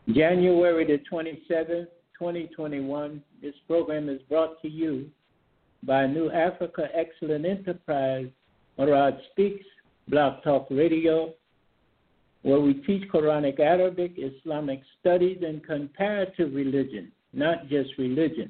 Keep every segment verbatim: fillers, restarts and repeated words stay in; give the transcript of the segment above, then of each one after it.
January the twenty-seventh, twenty twenty-one. This program is brought to you by New Africa Excellent Enterprise, Murad Speaks, Blog Talk Radio, where we teach Quranic Arabic, Islamic studies, and comparative religion, not just religion.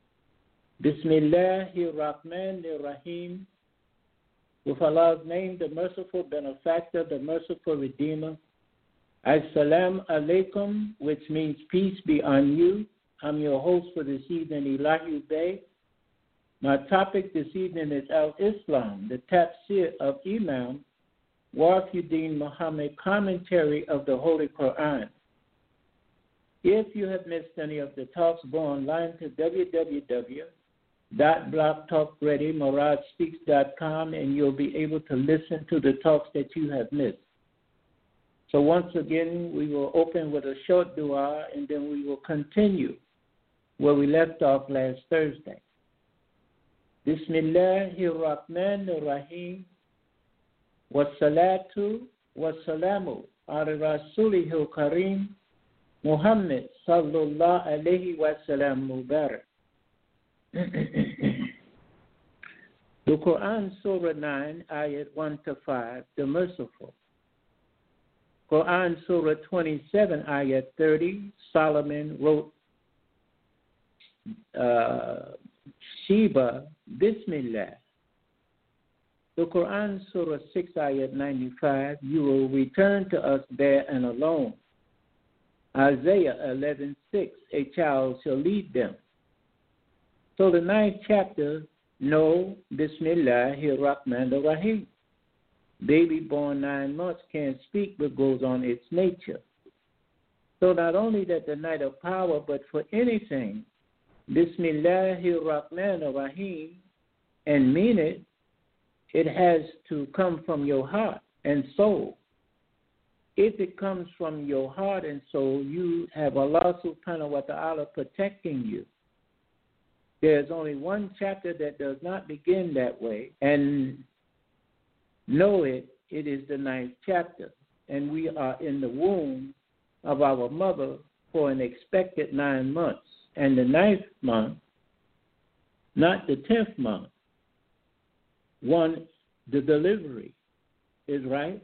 Bismillahir-Rahmanir-Rahim. With Allah's name, the merciful benefactor, the merciful redeemer. As-salam alaikum, which means peace be on you. I'm your host for this evening, Elahi Bey. My topic this evening is Al-Islam, the tafsir of Imam Warfiuddin Muhammad, commentary of the Holy Quran. If you have missed any of the talks, go online to w w w dot blog talk ready murad speaks dot com and you'll be able to listen to the talks that you have missed. So once again, we will open with a short dua and then we will continue where we left off last Thursday. Bismillahir-Rahmanir-Rahim. Wassalatu wassalamu ala rasulihil kareem Muhammad sallallahu alayhi wa sallam mubarak. The Quran, Surah nine, Ayat one to five, the merciful. Quran, Surah twenty-seven, Ayat thirty, Solomon wrote, uh, Sheba, Bismillah. The Quran, Surah six, Ayat ninety-five, you will return to us there and alone. Isaiah eleven, six, a child shall lead them. So the ninth chapter, no, Bismillahir-Rahmanir-Rahim. Baby born nine months can't speak but goes on its nature. So not only that the night of power, but for anything, Bismillahir-Rahmanir-Rahim, and mean it, it has to come from your heart and soul. If it comes from your heart and soul, you have Allah subhanahu wa ta'ala protecting you. There's only one chapter that does not begin that way, and know it, it is the ninth chapter. And we are in the womb of our mother for an expected nine months. And the ninth month, not the tenth month, one, the delivery is right.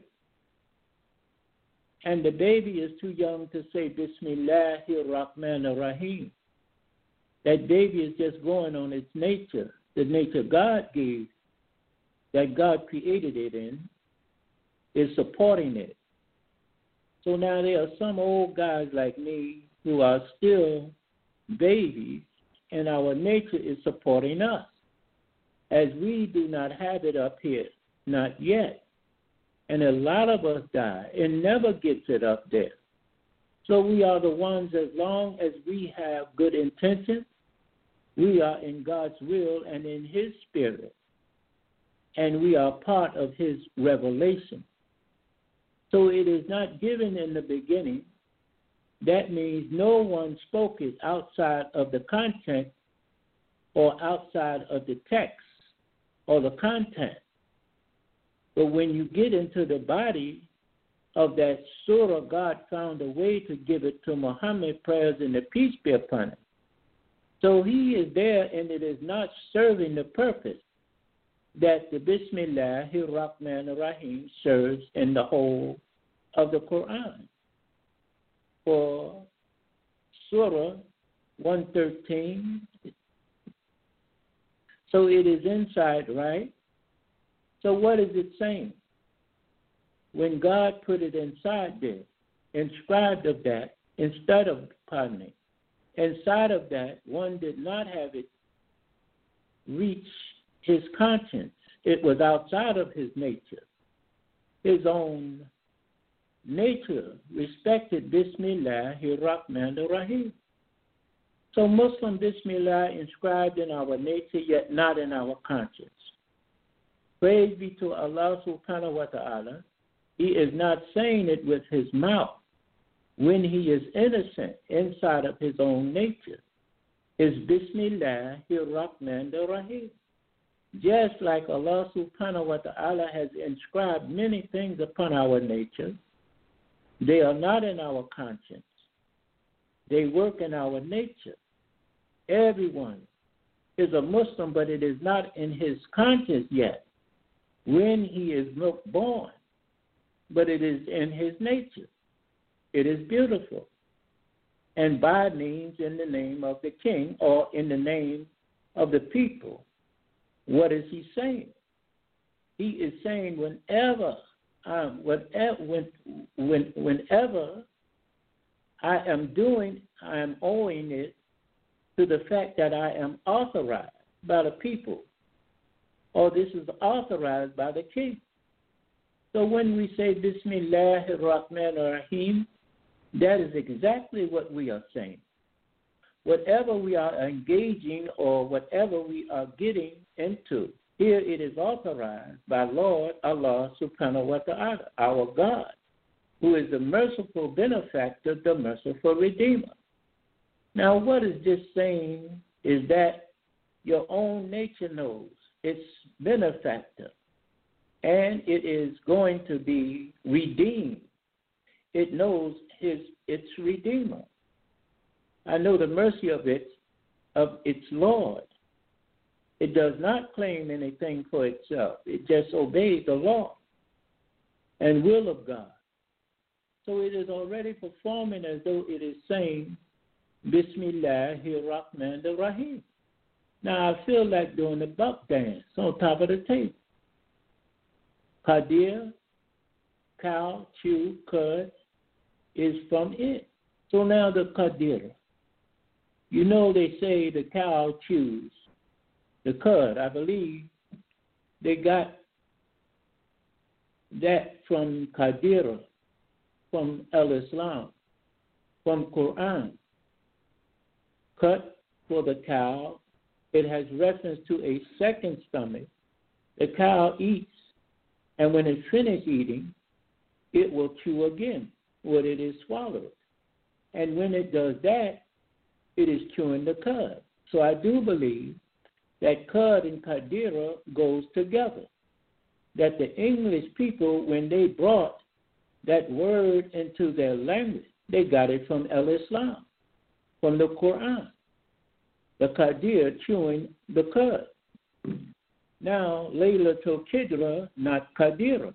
And the baby is too young to say Bismillahir-Rahmanir-Rahim. That baby is just going on its nature, the nature God gave, that God created it in, is supporting it. So now there are some old guys like me who are still babies, and our nature is supporting us, as we do not have it up here, not yet. And a lot of us die and never gets it up there. So we are the ones, as long as we have good intentions, we are in God's will and in His Spirit, and we are part of His revelation. So it is not given in the beginning. That means no one spoke it outside of the content or outside of the text or the content. But when you get into the body of that surah, God found a way to give it to Muhammad, prayers and the peace be upon him. So he is there, and it is not serving the purpose that the Bismillahir-Rahmanir-Rahim serves in the whole of the Quran. For Surah one thirteen, so it is inside, right? So what is it saying? When God put it inside there, inscribed of that, instead of, pardon me, inside of that, one did not have it reach his conscience. It was outside of his nature. His own nature respected Bismillahir-Rahmanir-Rahim. So Muslim Bismillah inscribed in our nature, yet not in our conscience. Praise be to Allah subhanahu wa ta'ala. He is not saying it with his mouth when he is innocent inside of his own nature. Is Bismillahir-Rahmanir-Rahim. Just like Allah subhanahu wa ta'ala has inscribed many things upon our nature, they are not in our conscience. They work in our nature. Everyone is a Muslim, but it is not in his conscience yet when he is born, but it is in his nature. It is beautiful. And by means in the name of the king or in the name of the people. What is he saying? He is saying whenever, um, whenever, when, when, whenever I am doing, I am owing it to the fact that I am authorized by the people, or this is authorized by the king. So when we say Bismillahir Rahmanir Rahim, that is exactly what we are saying. Whatever we are engaging or whatever we are getting into, here it is authorized by Lord Allah Subhanahu wa Ta'ala, our God, who is the merciful benefactor, the merciful redeemer. Now, what is this saying is that your own nature knows its benefactor, and it is going to be redeemed. It knows his its redeemer. I know the mercy of it, of its Lord. It does not claim anything for itself. It just obeys the law and will of God. So it is already performing as though it is saying, Bismillahir Rahmanir Rahim. Now I feel like doing the buck dance on top of the table. Qadir, cow, chew, cud is from it. So now the Qadir. You know they say the cow chews the cud. I believe they got that from Qadir, from Al-Islam, from Quran. Cut for the cow. It has reference to a second stomach. The cow eats, and when it finishes eating, it will chew again what it is swallowed. And when it does that, it is chewing the cud. So I do believe that cud and Qadira goes together. That the English people, when they brought that word into their language, they got it from Al-Islam, from the Quran. The Qadir chewing the cud. Now, Laylatul Qadr, not Qadira.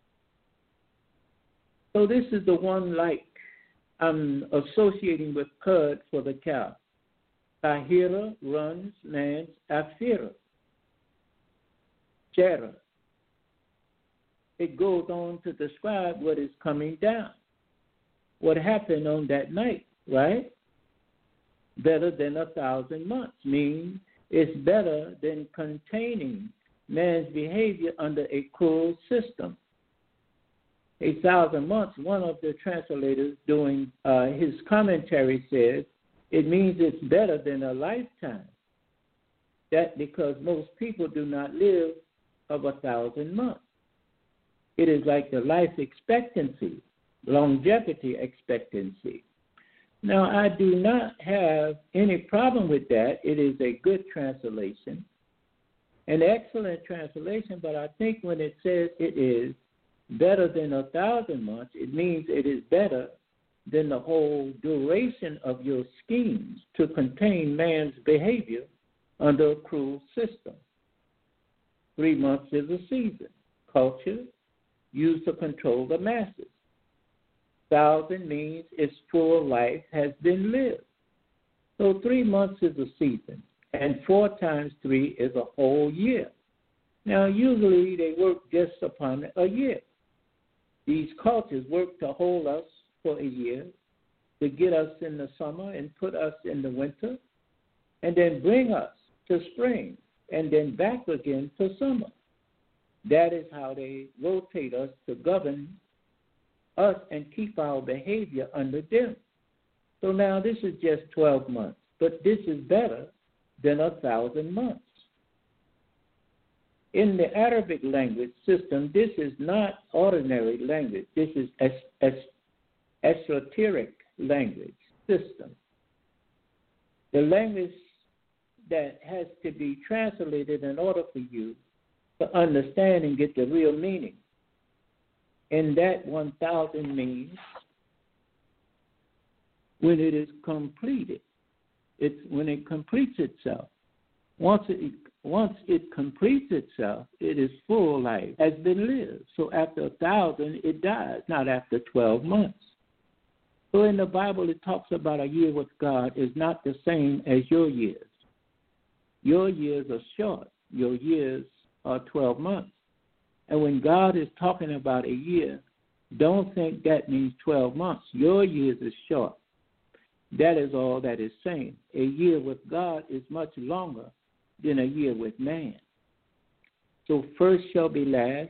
So this is the one like I'm associating with cud for the cow. Tahira runs man's afira. Jera. It goes on to describe what is coming down. What happened on that night, right? Better than a thousand months, meaning it's better than containing man's behavior under a cruel system. A thousand months, one of the translators doing uh, his commentary says, it means it's better than a lifetime. That because most people do not live of a thousand months. It is like the life expectancy, longevity expectancy. Now, I do not have any problem with that. It is a good translation, an excellent translation, but I think when it says it is better than a thousand months, it means it is better than the whole duration of your schemes to contain man's behavior under a cruel system. Three months is a season. Culture used to control the masses. Thousand means its full life has been lived. So three months is a season, and four times three is a whole year. Now, usually they work just upon a year. These cultures work to hold us for a year, to get us in the summer and put us in the winter, and then bring us to spring, and then back again to summer. That is how they rotate us to govern us and keep our behavior under them. So now this is just twelve months, but this is better than a thousand months. In the Arabic language system, this is not ordinary language. This is es- es- esoteric language system. The language that has to be translated in order for you to understand and get the real meaning. And that one thousand means when it is completed. It's when it completes itself. Once it once it completes itself, it is full life has been lived. So after a thousand, it dies, not after twelve months. So in the Bible, it talks about a year with God is not the same as your years. Your years are short. Your years are twelve months. And when God is talking about a year, don't think that means twelve months. Your years is short. That is all that is saying. A year with God is much longer than a year with man. So first shall be last.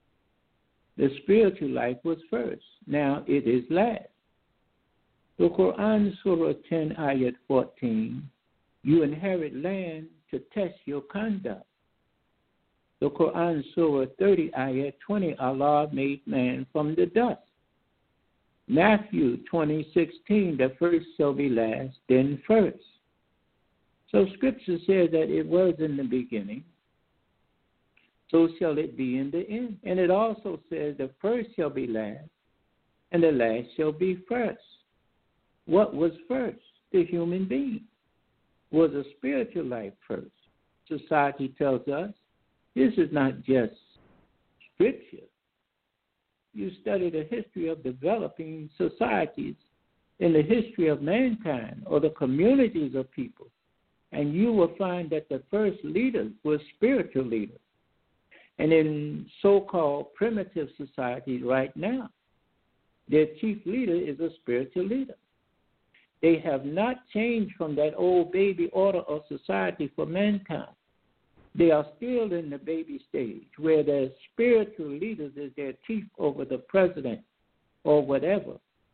The spiritual life was first. Now it is last. The Quran, Surah ten, Ayat fourteen, you inherit land to test your conduct. The Quran, Surah thirty, Ayat twenty, Allah made man from the dust. Matthew twenty, sixteen, the first shall be last, then first. So Scripture says that it was in the beginning, so shall it be in the end. And it also says the first shall be last, and the last shall be first. What was first? The human being. Was a spiritual life first? Society tells us this is not just Scripture. You study the history of developing societies in the history of mankind or the communities of people, and you will find that the first leaders were spiritual leaders. And in so-called primitive societies right now, their chief leader is a spiritual leader. They have not changed from that old baby order of society for mankind. They are still in the baby stage where their spiritual leaders is their chief over the president or whatever.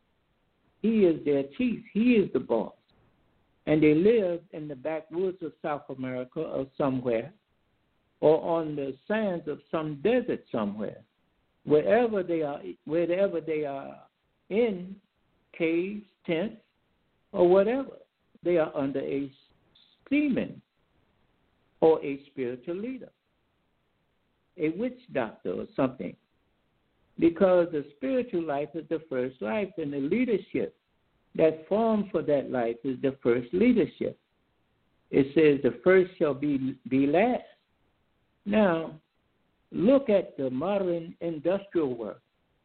He is their chief. He is the boss. And they live in the backwoods of South America or somewhere, or on the sands of some desert somewhere. Wherever they are, wherever they are in caves, tents, or whatever, they are under a seaman or a spiritual leader, a witch doctor or something. Because the spiritual life is the first life, and the leadership that formed for that life is the first leadership. It says the first shall be, be last. Now, look at the modern industrial world.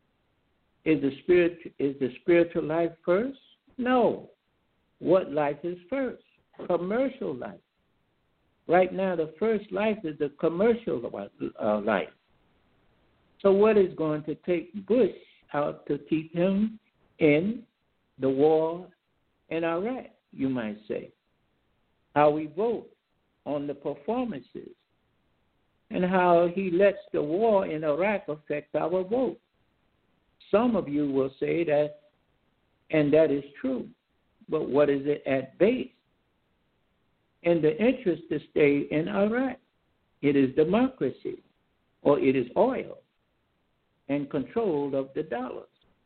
Is the spirit is the spiritual life first? No. What life is first? Commercial life. Right now, the first life is the commercial uh, life. So what is going to take Bush out to keep him in the war in Iraq, you might say? How we vote on the performances and how he lets the war in Iraq affect our vote. Some of you will say that, and that is true, but what is it at base? In the interest to stay in Iraq, it is democracy, or it is oil and control of the dollars.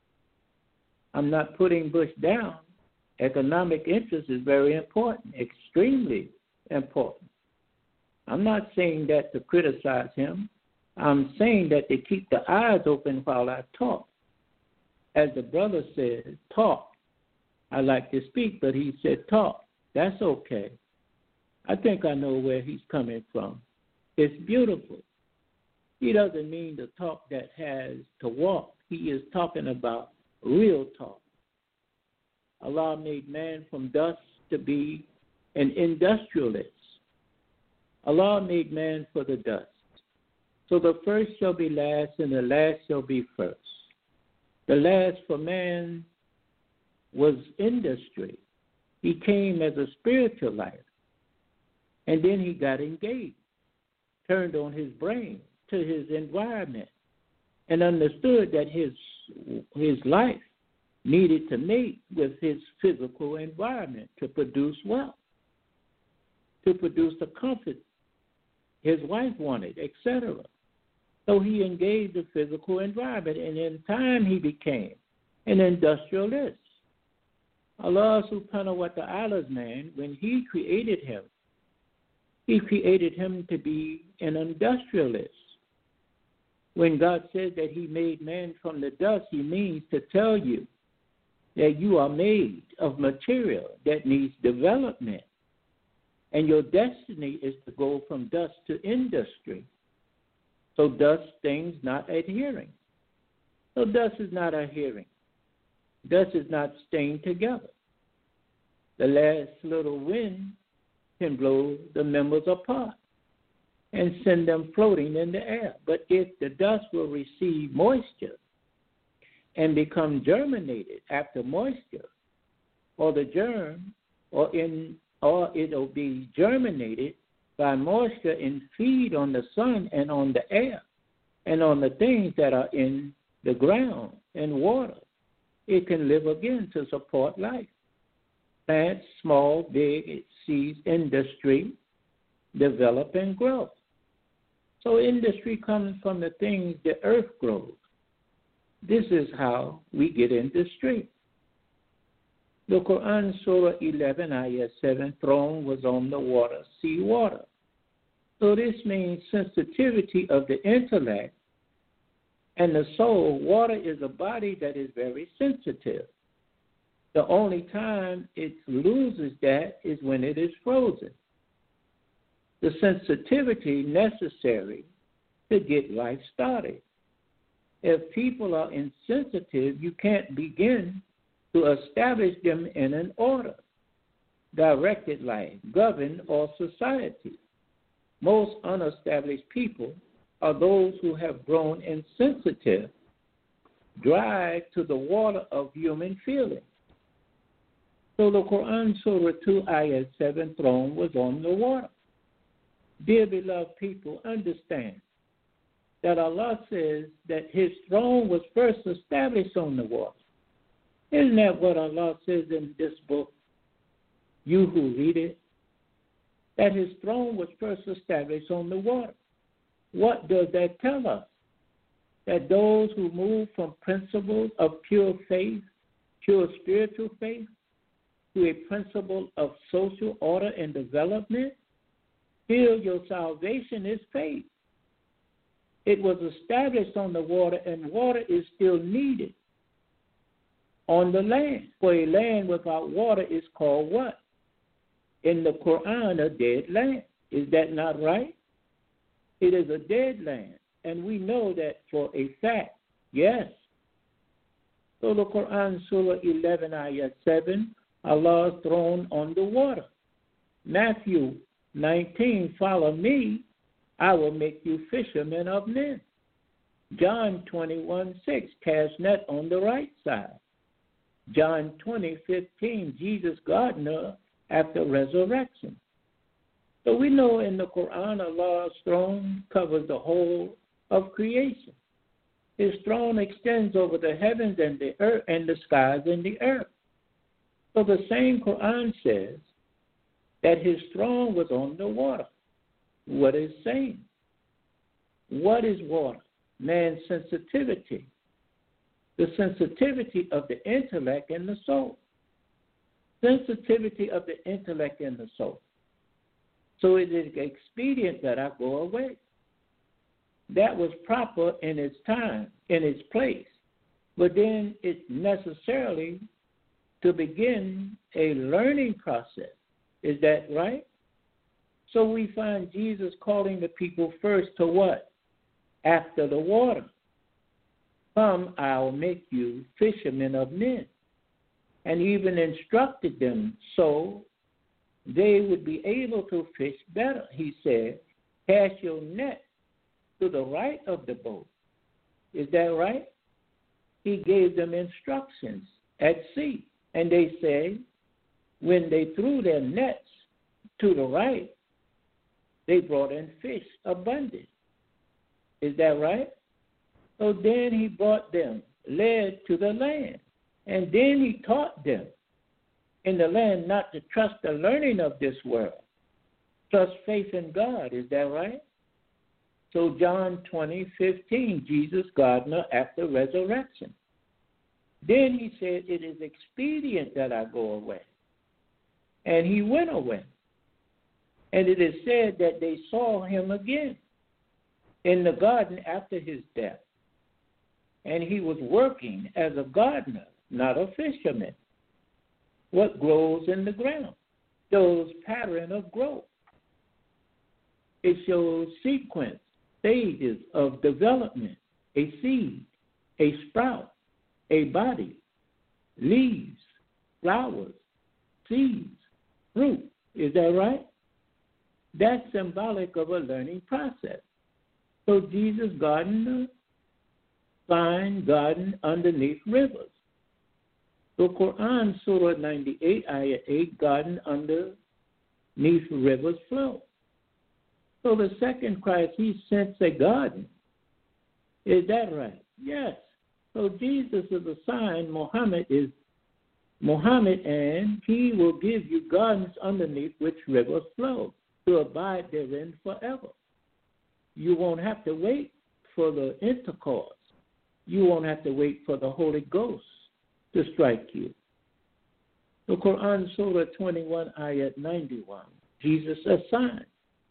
I'm not putting Bush down. Economic interest is very important, extremely important. I'm not saying that to criticize him. I'm saying that to keep the eyes open while I talk. As the brother said, talk. I like to speak, but he said talk. That's okay. I think I know where he's coming from. It's beautiful. He doesn't mean the talk that has to walk. He is talking about real talk. Allah made man from dust to be an industrialist. Allah made man for the dust. So the first shall be last and the last shall be first. The last for man was industry. He came as a spiritual life. And then he got engaged, turned on his brain to his environment, and understood that his his life needed to mate with his physical environment to produce wealth, to produce the comfort his wife wanted, et cetera. So he engaged the physical environment, and in time he became an industrialist. Allah subhanahu wa ta'ala's man, when he created him, he created him to be an industrialist. When God says that he made man from the dust, he means to tell you that you are made of material that needs development. And your destiny is to go from dust to industry. So dust things not adhering. So dust is not adhering. Dust is not staying together. The last little wind can blow the members apart and send them floating in the air. But if the dust will receive moisture and become germinated after moisture, or the germ, or in or it'll be germinated by moisture and feed on the sun and on the air and on the things that are in the ground and water, it can live again to support life. Plants, small, big, it sees industry develop and grow. So industry comes from the things the earth grows. This is how we get industry. The Quran, Surah eleven, Ayah seven, throne was on the water, sea water. So this means sensitivity of the intellect and the soul. Water is a body that is very sensitive. The only time it loses that is when it is frozen. The sensitivity necessary to get life started. If people are insensitive, you can't begin to establish them in an order, directed life, govern, or society. Most unestablished people are those who have grown insensitive, drive to the water of human feeling. So the Quran, Surah two, Ayah seven, throne was on the water. Dear beloved people, understand that Allah says that his throne was first established on the water. Isn't that what Allah says in this book, you who read it? That his throne was first established on the water. What does that tell us? That those who move from principles of pure faith, pure spiritual faith, to a principle of social order and development, still your salvation is faith. It was established on the water, and water is still needed on the land. For a land without water is called what? In the Quran, a dead land. Is that not right? It is a dead land, and we know that for a fact. Yes. So the Quran, Surah eleven, Ayah seven, Allah's throne on the water. Matthew nineteen, follow me, I will make you fishermen of men. John twenty-one, six, cast net on the right side. John twenty, fifteen, Jesus gardener after resurrection. So we know in the Quran, Allah's throne covers the whole of creation. His throne extends over the heavens and the earth and the skies and the earth. So the same Quran says that his throne was on the water. What is saying? What is water? Man's sensitivity. The sensitivity of the intellect and the soul. Sensitivity of the intellect and the soul. So it is expedient that I go away. That was proper in its time, in its place. But then it's necessarily to begin a learning process. Is that right? So we find Jesus calling the people first to what? After the water. Come, I'll make you fishermen of men. And even instructed them so they would be able to fish better. He said, cast your net to the right of the boat. Is that right? He gave them instructions at sea. And they say, when they threw their nets to the right, they brought in fish abundant. Is that right? So then he brought them, led to the land. And then he taught them in the land not to trust the learning of this world. Trust faith in God. Is that right? So John twenty, fifteen, Jesus gardener after resurrection. Then he said, it is expedient that I go away. And he went away. And it is said that they saw him again in the garden after his death. And he was working as a gardener not a fisherman. What grows in the ground? Shows pattern of growth. It shows sequence, stages of development, a seed, a sprout, a body, leaves, flowers, seeds, fruit. Is that right? That's symbolic of a learning process. So Jesus gardened a fine garden underneath rivers. The Quran, Surah ninety-eight, Ayah eight, garden underneath rivers flow. So the second Christ, he sent a garden. Is that right? Yes. So Jesus is a sign. Muhammad is Muhammad, and he will give you gardens underneath which rivers flow to abide therein forever. You won't have to wait for the intercourse. You won't have to wait for the Holy Ghost to strike you. The Quran, Surah twenty-one, Ayat ninety-one, Jesus a sign.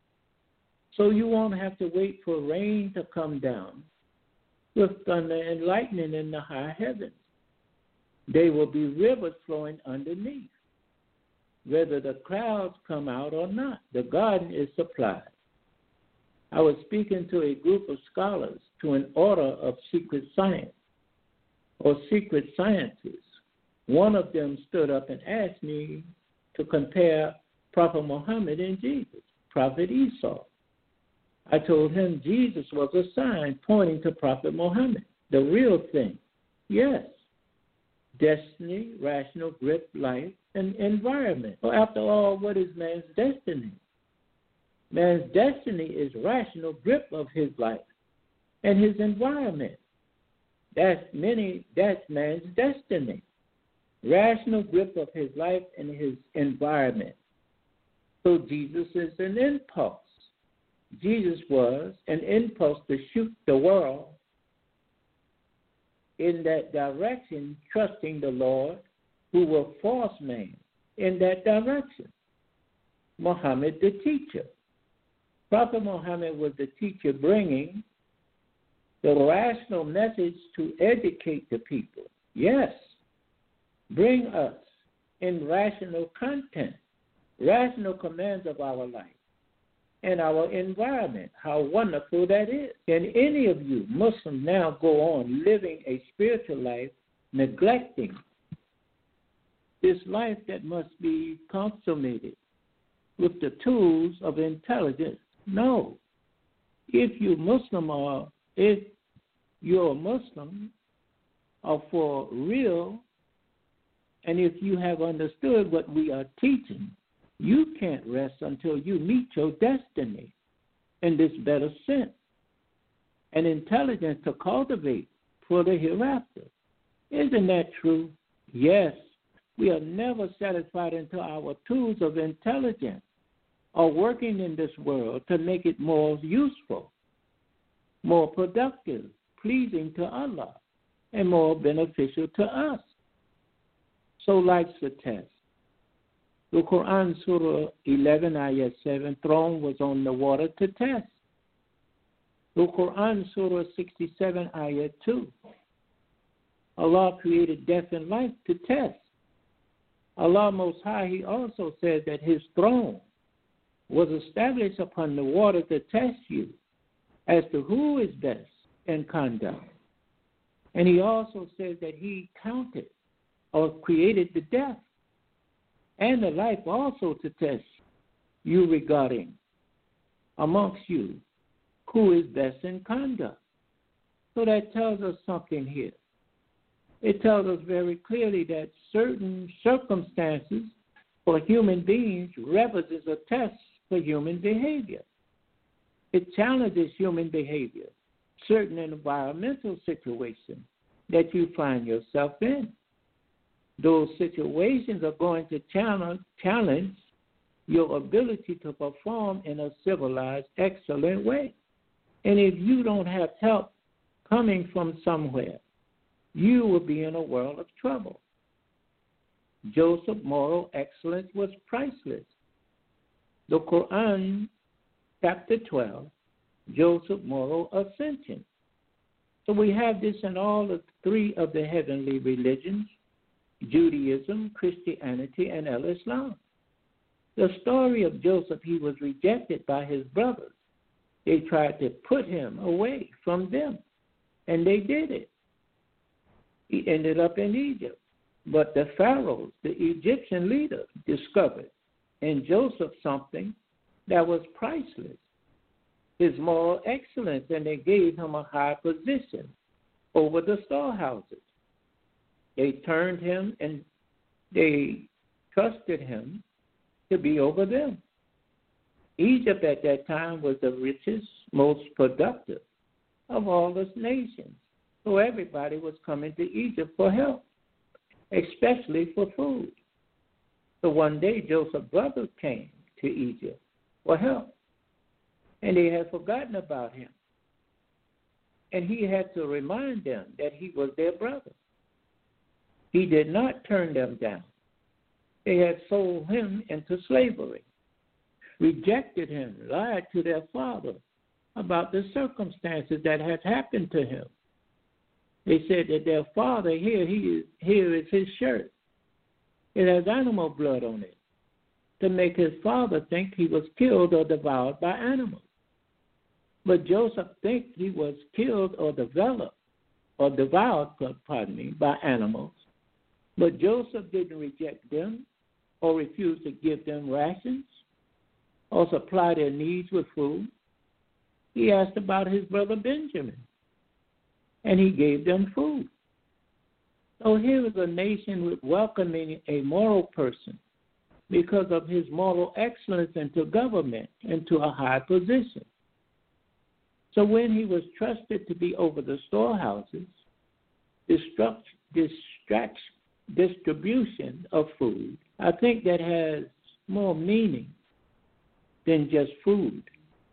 So you won't have to wait for rain to come down with thunder and lightning in the high heavens. There will be rivers flowing underneath. Whether the clouds come out or not, the garden is supplied. I was speaking to a group of scholars to an order of secret science or secret sciences. One of them stood up and asked me to compare Prophet Muhammad and Jesus, Prophet Esau. I told him Jesus was a sign pointing to Prophet Muhammad, the real thing. Yes, destiny, rational grip, life, and environment. Well, after all, what is man's destiny? Man's destiny is rational grip of his life and his environment. That's many. That's man's destiny. Rational grip of his life and his environment. So Jesus is an impulse. Jesus was an impulse to shoot the world in that direction, trusting the Lord, who will force man in that direction. Muhammad, the teacher. Prophet Muhammad was the teacher bringing the rational message to educate the people. Yes, bring us in rational content, rational commands of our life and our environment. How wonderful that is. Can any of you Muslims now go on living a spiritual life, neglecting this life that must be consummated with the tools of intelligence? No. If you Muslim are, if you're a Muslim, are for real, and if you have understood what we are teaching, you can't rest until you meet your destiny in this better sense and intelligence to cultivate for the hereafter. Isn't that true? Yes. We are never satisfied until our tools of intelligence are working in this world to make it more useful, more productive, pleasing to Allah, and more beneficial to us. So life's a test. The Quran, Surah eleven, Ayah seven, throne was on the water to test. The Quran, Surah sixty-seven, Ayah two, Allah created death and life to test. Allah Most High, He also said that His throne was established upon the water to test you as to who is best in conduct. And He also says that He counted or created the death and the life also to test you regarding amongst you who is best in conduct. So that tells us something here. It tells us very clearly that certain circumstances for human beings represents a test for human behavior. It challenges human behavior, certain environmental situations that you find yourself in. Those situations are going to challenge, challenge your ability to perform in a civilized, excellent way. And if you don't have help coming from somewhere, you will be in a world of trouble. Joseph's moral excellence was priceless. The Quran, chapter twelve, Joseph's moral ascension. So we have this in all of three of the heavenly religions, Judaism, Christianity, and Islam. The story of Joseph, he was rejected by his brothers. They tried to put him away from them, and they did it. He ended up in Egypt. But the pharaohs, the Egyptian leaders, discovered in Joseph something that was priceless, his moral excellence, and they gave him a high position over the storehouses. They turned him and they trusted him to be over them. Egypt at that time was the richest, most productive of all the nations. So everybody was coming to Egypt for help, especially for food. So one day Joseph's brothers came to Egypt for help, and they had forgotten about him. And he had to remind them that he was their brother. He did not turn them down. They had sold him into slavery, rejected him, lied to their father about the circumstances that had happened to him. They said that their father, here, he is, here is his shirt. It has animal blood on it, to make his father think he was killed or devoured by animals. But Joseph thinks he was killed or developed or devoured, pardon me, by animals. But Joseph didn't reject them or refuse to give them rations or supply their needs with food. He asked about his brother Benjamin, and he gave them food. So here is a nation with welcoming a moral person because of his moral excellence into government and to a high position. So when he was trusted to be over the storehouses, distruct, distract, distribution of food, I think that has more meaning than just food.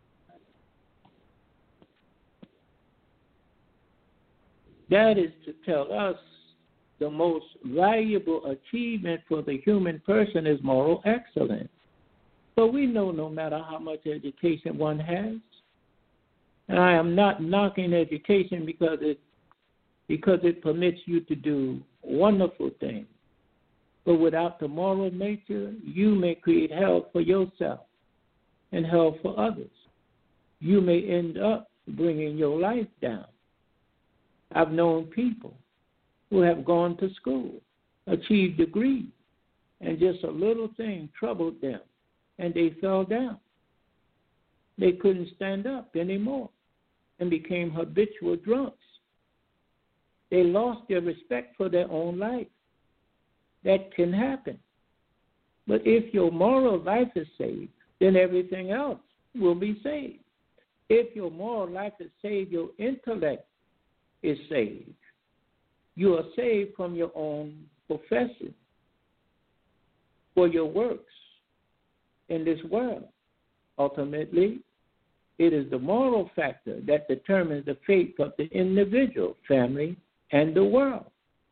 That is to tell us the most valuable achievement for the human person is moral excellence. But we know no matter how much education one has, and I am not knocking education because it because it permits you to do wonderful things. But without the moral nature, you may create hell for yourself and hell for others. You may end up bringing your life down. I've known people who have gone to school, achieved degrees, and just a little thing troubled them, and they fell down. They couldn't stand up anymore and became habitual drunks. They lost their respect for their own life. That can happen. But if your moral life is saved, then everything else will be saved. If your moral life is saved, your intellect is saved. You are saved from your own profession for your works in this world. Ultimately, it is the moral factor that determines the fate of the individual, family, and the world.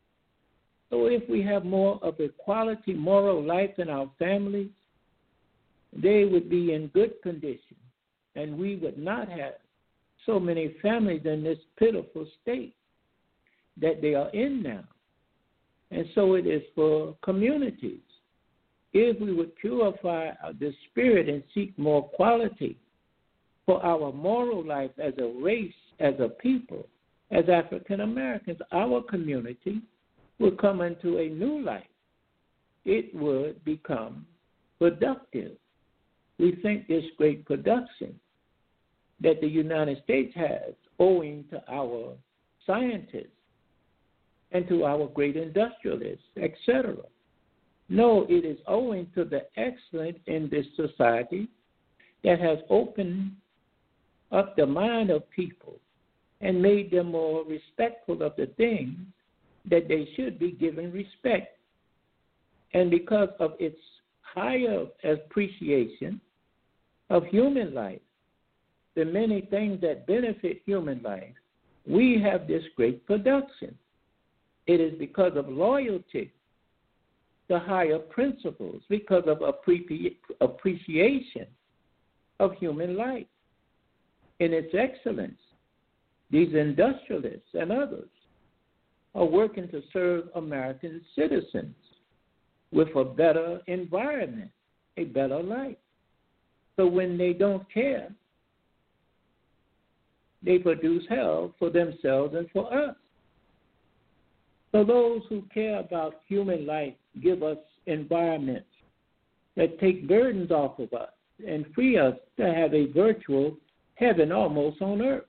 So if we have more of a quality moral life in our families, they would be in good condition, and we would not have so many families in this pitiful state that they are in now. And so it is for communities. If we would purify the spirit and seek more quality for our moral life as a race, as a people, as African Americans, our community will come into a new life. It would become productive. We think this great production that the United States has, owing to our scientists and to our great industrialists, et cetera. No, it is owing to the excellence in this society that has opened up the mind of people and made them more respectful of the things that they should be given respect. And because of its higher appreciation of human life, the many things that benefit human life, we have this great production. It is because of loyalty to higher principles, because of appre- appreciation of human life in its excellence. These industrialists and others are working to serve American citizens with a better environment, a better life. So when they don't care, they produce hell for themselves and for us. So those who care about human life give us environments that take burdens off of us and free us to have a virtual heaven almost on earth.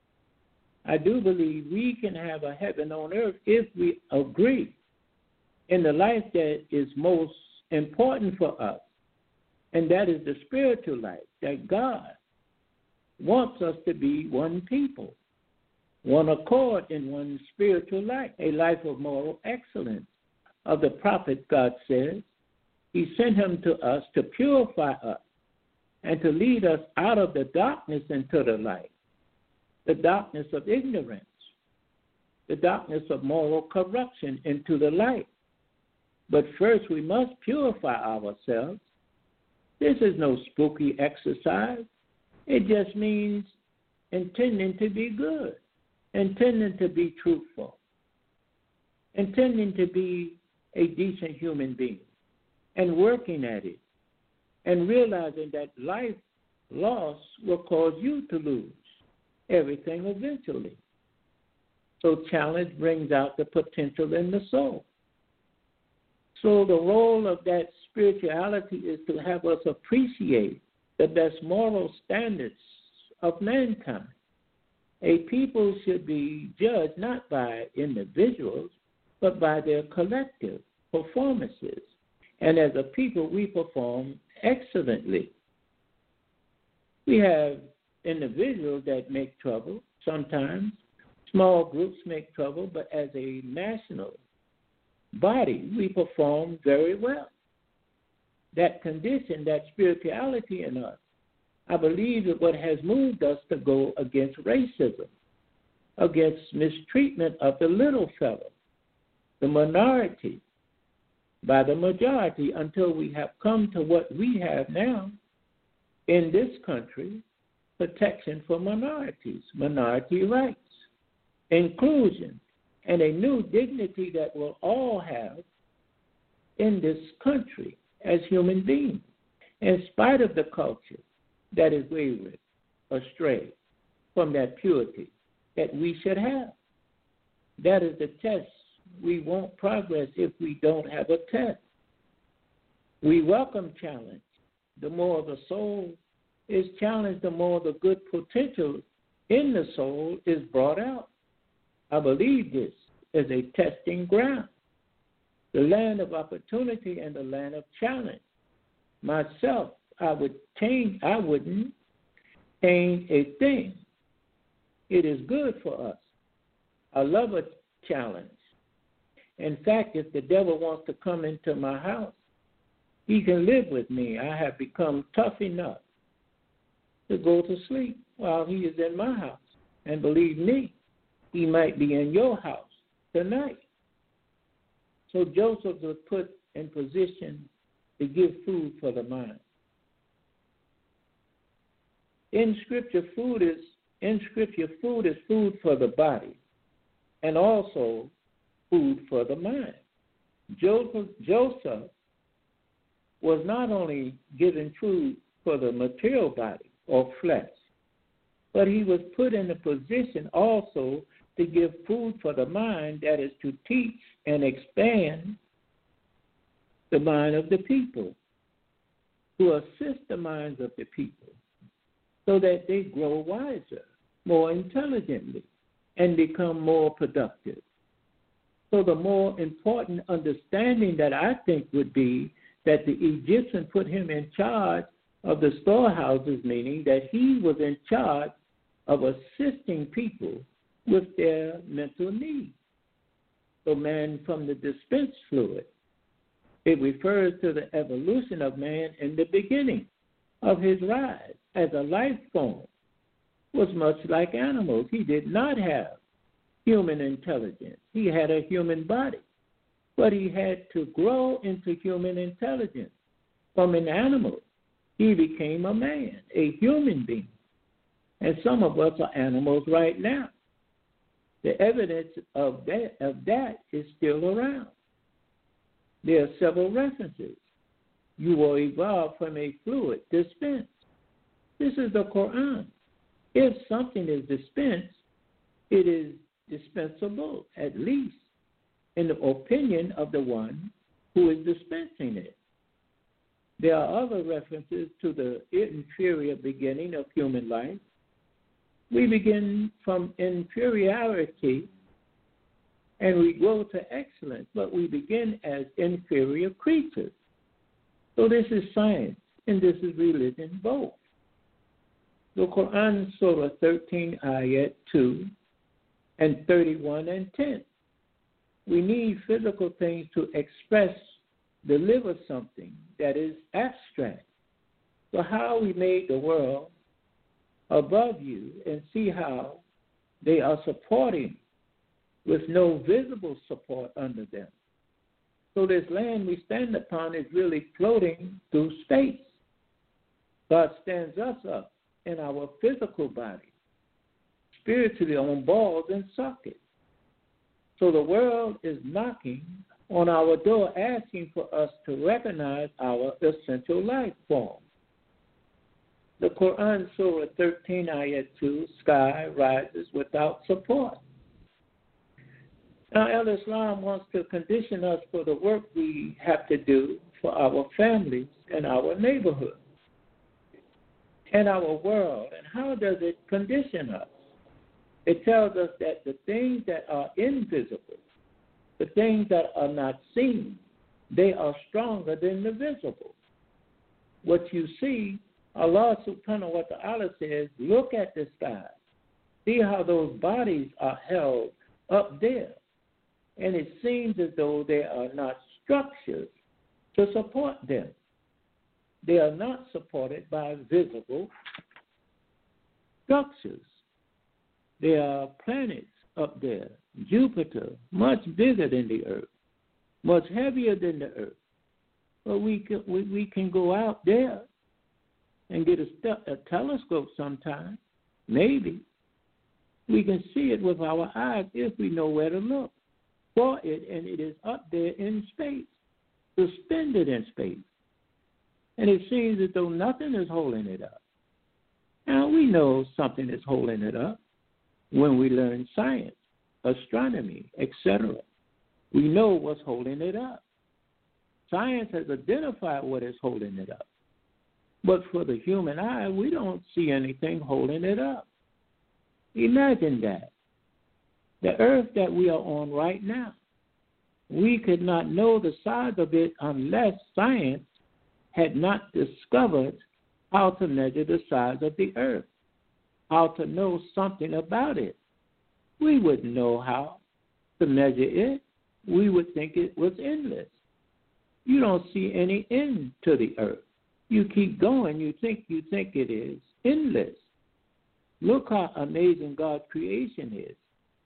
I do believe we can have a heaven on earth if we agree in the life that is most important for us, and that is the spiritual life, that God wants us to be one people, one accord in one spiritual life, a life of moral excellence. Of the prophet, God says, he sent him to us to purify us and to lead us out of the darkness into the light, the darkness of ignorance, the darkness of moral corruption into the light. But first we must purify ourselves. This is no spooky exercise. It just means intending to be good, intending to be truthful, intending to be a decent human being, and working at it, and realizing that life loss will cause you to lose everything eventually. So challenge brings out the potential in the soul. So the role of that spirituality is to have us appreciate the best moral standards of mankind. A people should be judged not by individuals, but by their collective performances. And as a people, we perform excellently. We have individuals that make trouble sometimes. Small groups make trouble, but as a national body, we perform very well. That condition, that spirituality in us, I believe is what has moved us to go against racism, against mistreatment of the little fellow, the minority, by the majority, until we have come to what we have now in this country, protection for minorities, minority rights, inclusion, and a new dignity that we'll all have in this country as human beings, in spite of the culture that is wayward, astray from that purity that we should have. That is the test. We won't progress if we don't have a test. We welcome challenge. The more the soul is challenged, the more the good potential in the soul is brought out. I believe this is a testing ground, the land of opportunity and the land of challenge. Myself, I would change. I wouldn't change a thing. It is good for us. I love a challenge. In fact, if the devil wants to come into my house, he can live with me. I have become tough enough to go to sleep while he is in my house. And believe me, he might be in your house tonight. So Joseph was put in position to give food for the mind. In Scripture, food is in Scripture, food is food for the body, and also food for the mind. Joseph, Joseph was not only given food for the material body or flesh, but he was put in a position also to give food for the mind, that is to teach and expand the mind of the people, to assist the minds of the people so that they grow wiser, more intelligently, and become more productive. So the more important understanding that I think would be that the Egyptian put him in charge of the storehouses, meaning that he was in charge of assisting people with their mental needs. So man from the dispense fluid, it refers to the evolution of man in the beginning of his rise as a life form, was much like animals. He did not have human intelligence. He had a human body, but he had to grow into human intelligence. From an animal, he became a man, a human being. And some of us are animals right now. the evidence of that, of that is still around. There are several references. You will evolve from a fluid dispensed. This is the Quran. If something is dispensed, it is dispensable, at least in the opinion of the one who is dispensing it. There are other references to the inferior beginning of human life. We begin from inferiority and we grow to excellence, but we begin as inferior creatures. So this is science and this is religion both. The Quran, Surah thirteen, Ayat two and thirty-one and ten. We need physical things to express, deliver something that is abstract. So how we made the world above you and see how they are supporting with no visible support under them. So this land we stand upon is really floating through space. God stands us up in our physical body, spiritually on balls and sockets. So the world is knocking on our door asking for us to recognize our essential life form. The Quran, Surah thirteen, Ayat two, sky rises without support. Now, Al-Islam wants to condition us for the work we have to do for our families and our neighborhood and our world. And how does it condition us? It tells us that the things that are invisible, the things that are not seen, they are stronger than the visible. What you see, Allah subhanahu wa ta'ala says, look at the sky. See how those bodies are held up there. And it seems as though there are not structures to support them. They are not supported by visible structures. There are planets up there, Jupiter, much bigger than the Earth, much heavier than the Earth. But we can, we, we can go out there and get a, st- a telescope sometime, maybe. We can see it with our eyes if we know where to look for it, and it is up there in space, suspended in space. And it seems as though nothing is holding it up. Now, we know something is holding it up when we learn science, astronomy, et cetera. We know what's holding it up. Science has identified what is holding it up. But for the human eye, we don't see anything holding it up. Imagine that. The earth that we are on right now, we could not know the size of it unless science had not discovered how to measure the size of the earth, how to know something about it. We wouldn't know how to measure it. We would think it was endless. You don't see any end to the earth. You keep going, you think you think it is endless. Look how amazing God's creation is.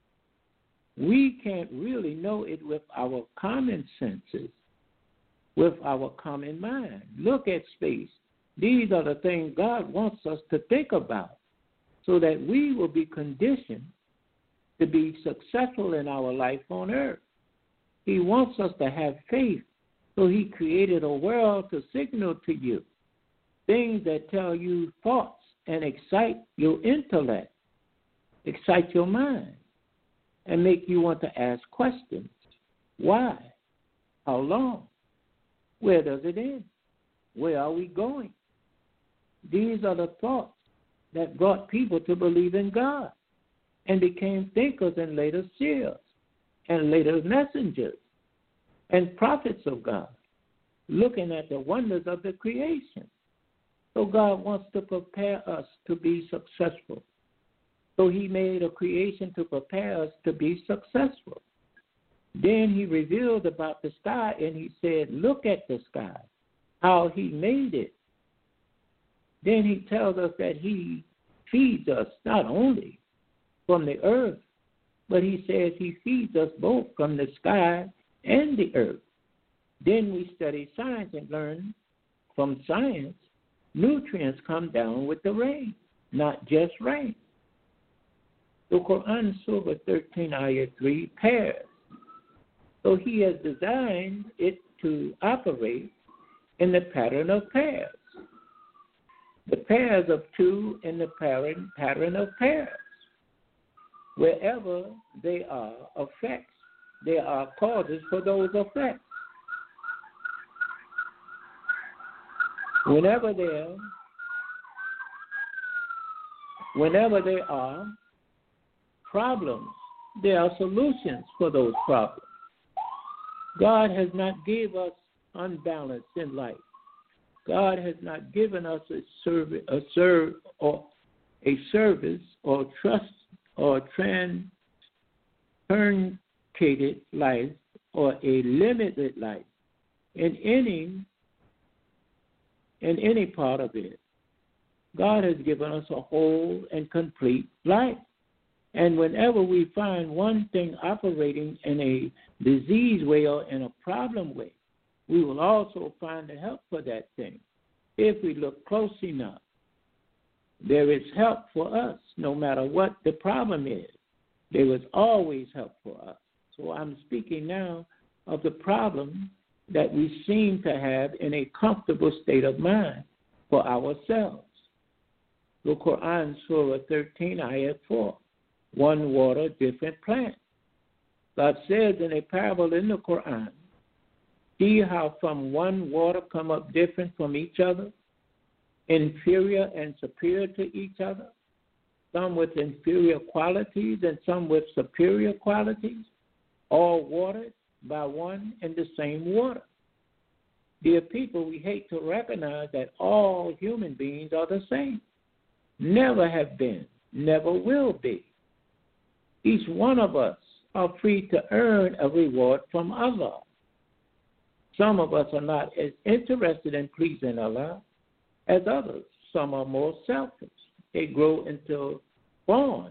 We can't really know it with our common senses, with our common mind. Look at space. These are the things God wants us to think about so that we will be conditioned to be successful in our life on earth. He wants us to have faith, so he created a world to signal to you things that tell you thoughts and excite your intellect, excite your mind, and make you want to ask questions. Why? How long? Where does it end? Where are we going? These are the thoughts that brought people to believe in God and became thinkers and later seers and later messengers and prophets of God, looking at the wonders of the creation. So God wants to prepare us to be successful. So he made a creation to prepare us to be successful. Then he revealed about the sky and he said, look at the sky, how he made it. Then he tells us that he feeds us not only from the earth, but he says he feeds us both from the sky and the earth. Then we study science and learn from science nutrients come down with the rain, not just rain. The Quran, Surah thirteen, Ayat three, pairs. So he has designed it to operate in the pattern of pairs. The pairs of two in the pattern, pattern of pairs. Wherever they are effects, there are causes for those effects. Whenever there, whenever there are problems, there are solutions for those problems. God has not given us unbalance in life. God has not given us a service, a serve, or a service, or trust, or trans, truncated life, or a limited life in any in any part of it. God has given us a whole and complete life. And whenever we find one thing operating in a disease way or in a problem way, we will also find the help for that thing. If we look close enough, there is help for us no matter what the problem is. There was always help for us. So I'm speaking now of the problem that we seem to have in a comfortable state of mind for ourselves. The Quran, Surah thirteen, Ayat four. One water, different plant. God says in a parable in the Quran, see how from one water come up different from each other, inferior and superior to each other, some with inferior qualities and some with superior qualities, all watered by one and the same water. Dear people, we hate to recognize that all human beings are the same. Never have been, never will be. Each one of us are free to earn a reward from Allah. Some of us are not as interested in pleasing Allah as others. Some are more selfish. They grow into fawn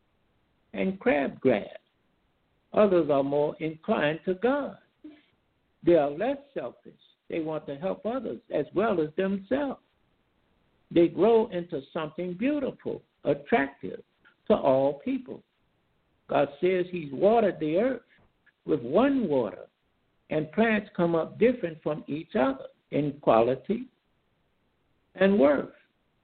and crabgrass. Others are more inclined to God. They are less selfish. They want to help others as well as themselves. They grow into something beautiful, attractive to all people. God says he's watered the earth with one water, and plants come up different from each other in quality and worth.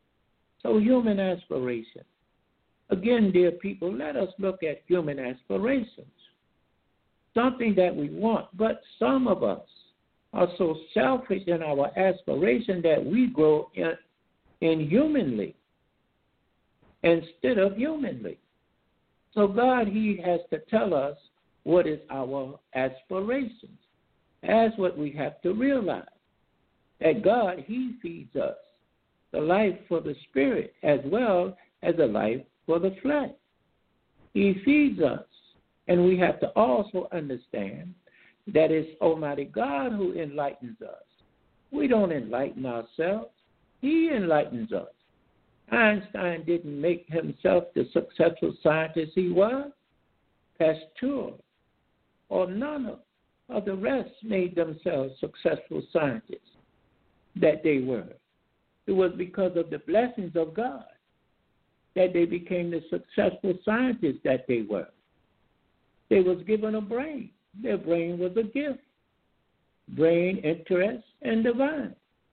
So human aspiration. Again, dear people, let us look at human aspirations. Something that we want, but some of us are so selfish in our aspiration that we grow in, inhumanly instead of humanly. So God, he has to tell us what is our aspirations. That's what we have to realize. That God, he feeds us the life for the spirit as well as the life for the flesh. He feeds us. And we have to also understand that it's Almighty God who enlightens us. We don't enlighten ourselves. He enlightens us. Einstein didn't make himself the successful scientist he was. Pasteur or none of the rest made themselves successful scientists that they were. It was because of the blessings of God that they became the successful scientists that they were. They was given a brain. Their brain was a gift. Brain, interest, and divine.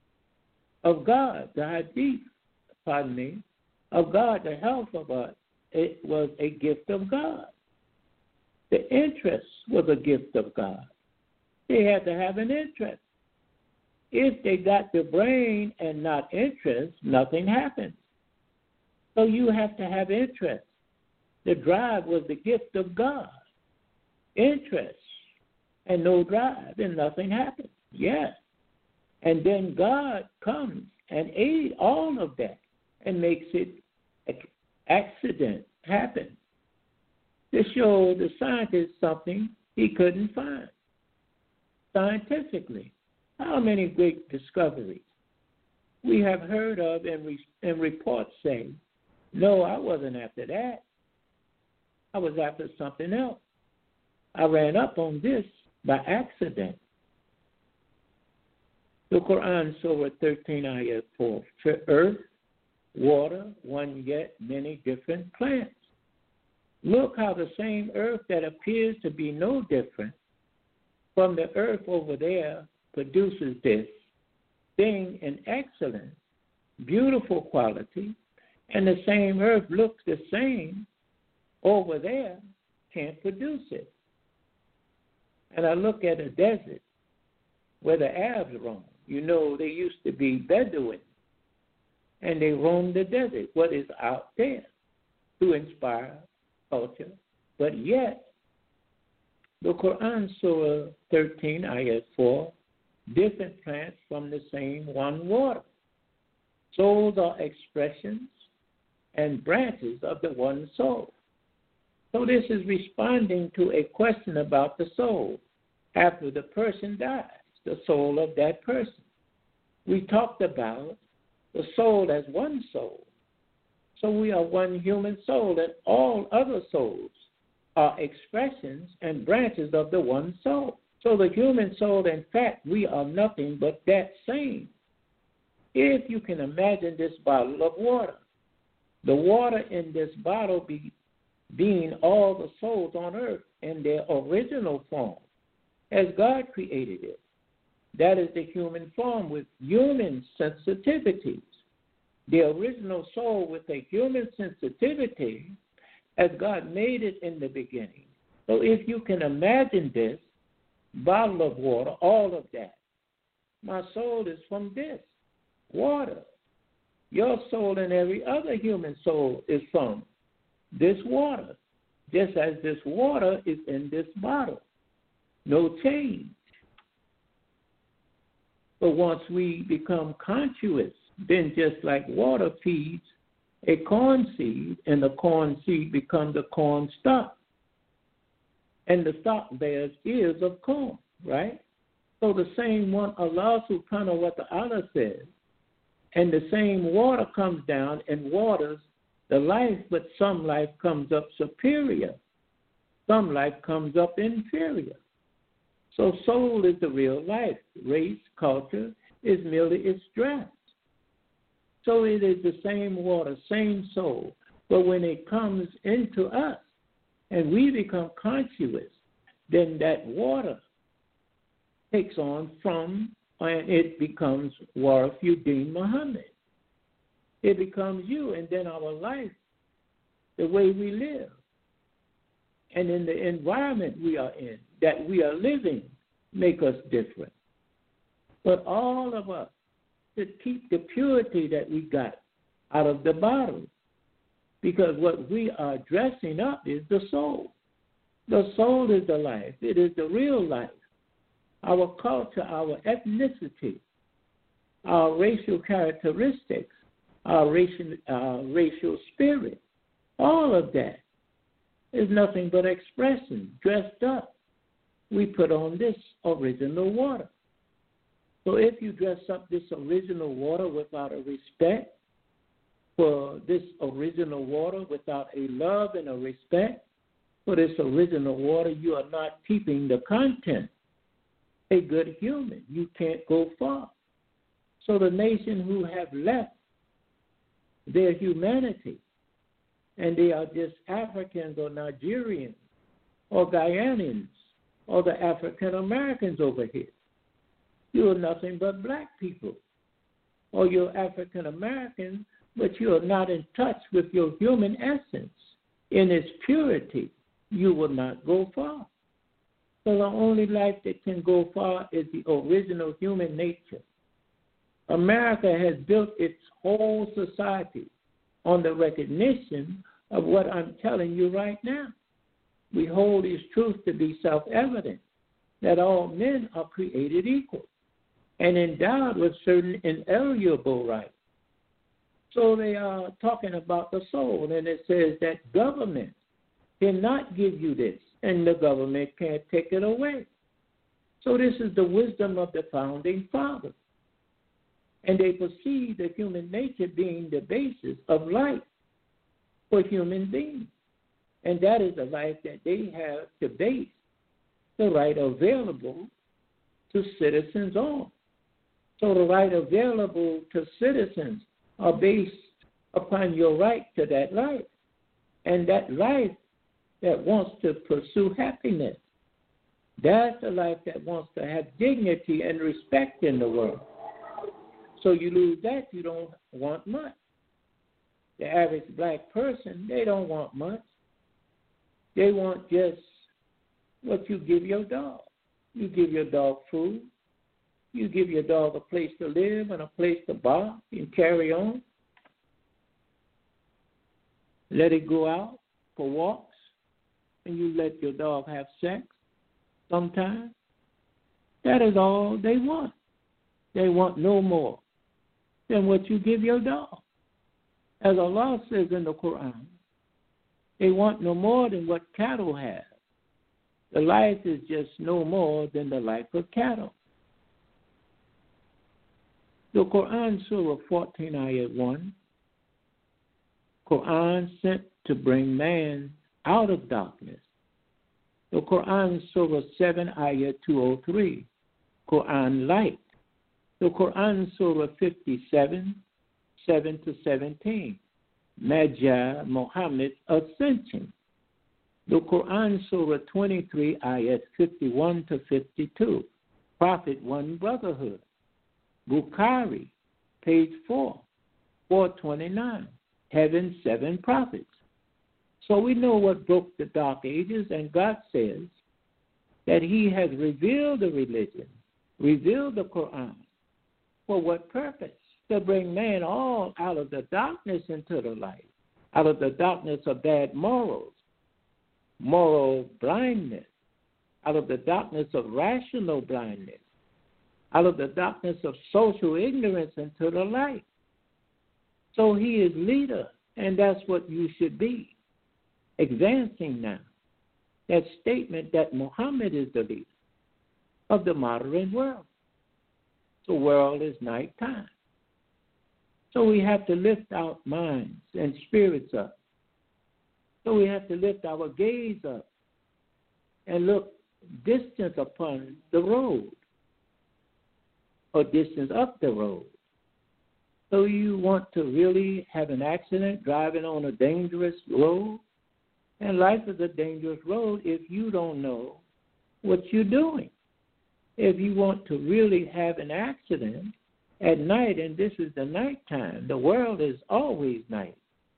Of God, the hadith, pardon me, of God, the health of us, it was a gift of God. The interest was a gift of God. They had to have an interest. If they got the brain and not interest, nothing happens. So you have to have interest. The drive was the gift of God. Interest and no drive, and nothing happens. Yes. And then God comes and aids all of that and makes it accident happen to show the scientist something he couldn't find. Scientifically, how many great discoveries we have heard of and, re- and reports say, no, I wasn't after that. I was after something else. I ran up on this by accident. The Quran, Surah thirteen, Ayat four. To earth, water, one yet many different plants. Look how the same earth that appears to be no different from the earth over there produces this thing in excellent, beautiful quality, and the same earth looks the same over there, can't produce it. And I look at a desert where the Arabs roam. You know, they used to be Bedouin, and they roamed the desert, what is out there, to inspire culture. But yet, the Quran, Surah thirteen, Ayat four, different plants from the same one water. Souls are expressions and branches of the one soul. So this is responding to a question about the soul after the person dies, the soul of that person. We talked about the soul as one soul. So we are one human soul, and all other souls are expressions and branches of the one soul. So the human soul, in fact, we are nothing but that same. If you can imagine this bottle of water, the water in this bottle be, being all the souls on earth in their original form, as God created it. That is the human form with human sensitivities. The original soul with a human sensitivity as God made it in the beginning. So if you can imagine this bottle of water, all of that, my soul is from this water. Your soul and every other human soul is from this water, just as this water is in this bottle. No change. But once we become conscious, then just like water feeds a corn seed, and the corn seed becomes a corn stalk. And the stalk bears ears of corn, right? So the same one, Allah subhanahu wa ta'ala says, and the same water comes down and waters the life, but some life comes up superior. Some life comes up inferior. So soul is the real life. Race, culture is merely its dress. So it is the same water, same soul. But when it comes into us and we become conscious, then that water takes on from, and it becomes Warafuddin Muhammad. It becomes you, and then our life, the way we live, and in the environment we are in, that we are living, make us different. But all of us should keep the purity that we got out of the bottle, because what we are dressing up is the soul. The soul is the life. It is the real life. Our culture, our ethnicity, our racial characteristics, our racial, uh, racial spirit, all of that is nothing but expression, dressed up. We put on this original water. So if you dress up this original water without a respect for this original water, without a love and a respect for this original water, you are not keeping the content. A good human, you can't go far. So the nation who have left their humanity, and they are just Africans or Nigerians or Guyanans or the African Americans over here. You are nothing but black people. Or you're African American, but you are not in touch with your human essence. In its purity, you will not go far. So the only life that can go far is the original human nature. America has built its whole society on the recognition of what I'm telling you right now. We hold these truths to be self-evident, that all men are created equal and endowed with certain inalienable rights. So they are talking about the soul, and it says that government cannot give you this, and the government can't take it away. So this is the wisdom of the founding fathers. And they perceive the human nature being the basis of life for human beings. And that is the life that they have to base the right available to citizens on. So the right available to citizens are based upon your right to that life. And that life that wants to pursue happiness. That's a life that wants to have dignity and respect in the world. So you lose that, you don't want much. The average black person, they don't want much. They want just what you give your dog. You give your dog food. You give your dog a place to live and a place to bark and carry on. Let it go out for walks, and you let your dog have sex sometimes. That is all they want. They want no more than what you give your dog. As Allah says in the Quran, they want no more than what cattle have. The life is just no more than the life of cattle. The Quran, Surah fourteen, Ayat one, Quran sent to bring man out of darkness. The Quran, Surah seven, Ayat two oh three, Quran light. The Quran, Surah fifty-seven, seven to seventeen, Majah Muhammad ascension. The Quran, Surah twenty-three, Ayat fifty-one to fifty-two, Prophet One Brotherhood. Bukhari, page four, four twenty-nine, Heaven Seven Prophets. So we know what broke the dark ages, and God says that He has revealed the religion, revealed the Quran. For what purpose? To bring man all out of the darkness into the light, out of the darkness of bad morals, moral blindness, out of the darkness of rational blindness, out of the darkness of social ignorance into the light. So He is leader, and that's what you should be, advancing now. That statement that Muhammad is the leader of the modern world. The world is nighttime. So we have to lift our minds and spirits up. So we have to lift our gaze up and look distant upon the road or distance up the road. So you want to really have an accident driving on a dangerous road? And life is a dangerous road if you don't know what you're doing. If you want to really have an accident at night, and this is the nighttime, the world is always night